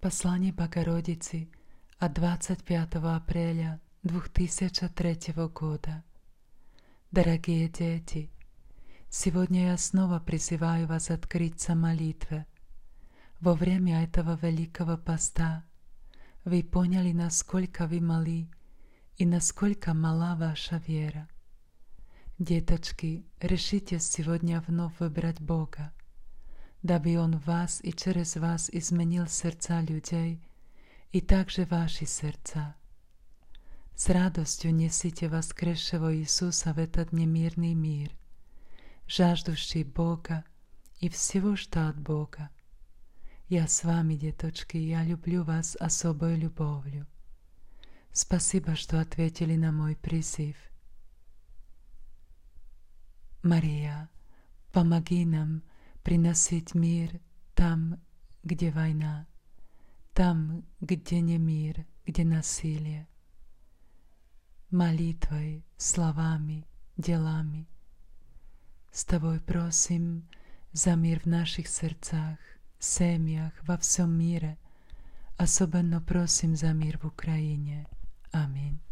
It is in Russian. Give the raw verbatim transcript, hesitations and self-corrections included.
Послание Богородицы от двадцать пятого апреля две тысячи третьего года. Дорогие дети, сегодня я снова призываю вас открыться молитве. Во время этого Великого Поста вы поняли, насколько вы малы и насколько мала ваша вера. Деточки, решите сегодня вновь выбрать Бога, дабы Он вас и через вас изменил сердца людей и также ваши сердца. С радостью несите воскресшего Иисуса в этот немирный мир, жаждущий Бога и всего, что от Бога. Я с вами, деточки, я люблю вас особой любовью. Спасибо, что ответили на мой призыв. Мария, помоги нам приносить мир там, где война, там, где не мир, где насилие. Молитвой, словами, делами. С Тобой просим за мир в наших сердцах, семьях, во всем мире. Особенно просим за мир в Украине. Аминь.